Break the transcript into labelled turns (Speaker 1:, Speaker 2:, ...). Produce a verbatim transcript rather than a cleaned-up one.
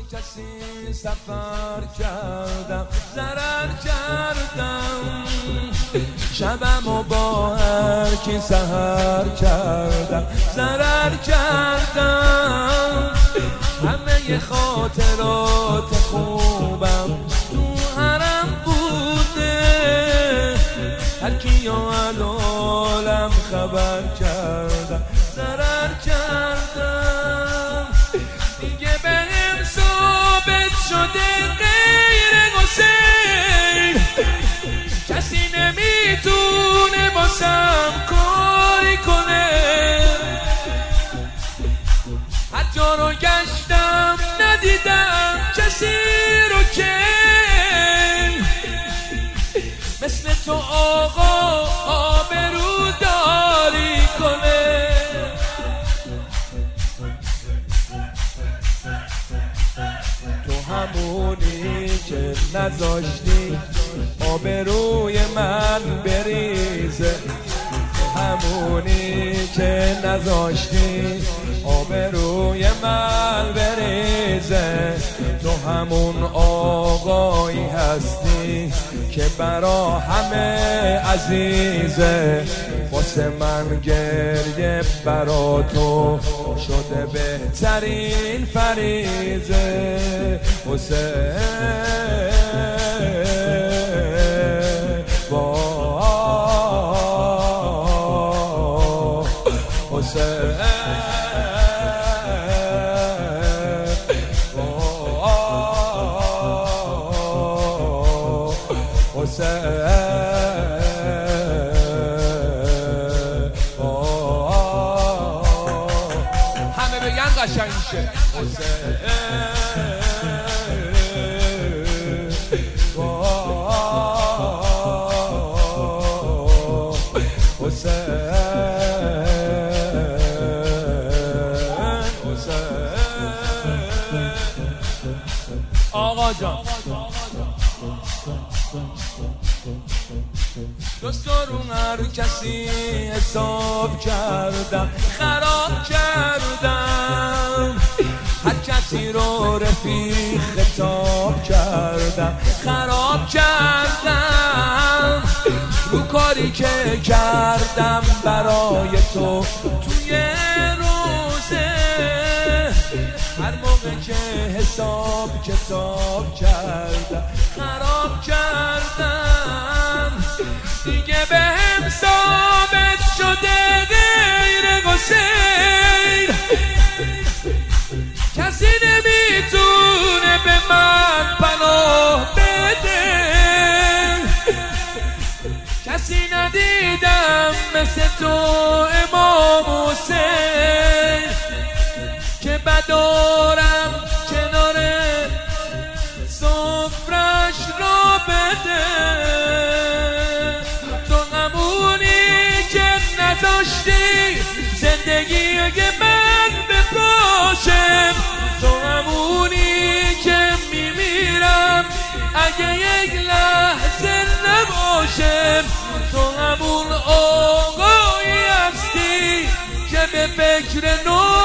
Speaker 1: کسی سفر کردم، ضرر کردم، شبم و با هر کی سحر کردم، ضرر کردم، همه خاطرات خوبم تو حرم بوده، هر کی العالم خبر کردم، ضرر کردم، دیگه بهم ثابت شده غیر حسین کسی نمیتونه باسم کاری کنه، هر جا رو گشتم ندیدم کسی رو که مثل تو آقا آبرو داری کنه. تو همونی که نذاشتی آبروی من بریزه، همونی که نذاشتی آبروی من بریزه، تو همون آقایی هستی که برا همه عزیزه، واسه من گریه برا تو شده بهترین فریضه. حسین همه بگن قشنگ میشه. آقا جان دوست رو هر کسی حساب کردم، خراب کردم، هر کسی رو رفیق خطاب کردم، خراب کردم، رو کاری که کردم برای تو توی روزه، هر موقع که حساب کتاب کردم خراب کردم، دیگه بهم ثابت شده غیر حسین کسی نمیتونه به من پناه بده، کسی ندیدم مثل تو امام حسین که بدارم کنار سفرش را بده، نذاشتی زندگی من بپاشم، تو همونی که میمیرم اگه یک لحظه نباشم، تو همون آقایی هستی که به فکر نو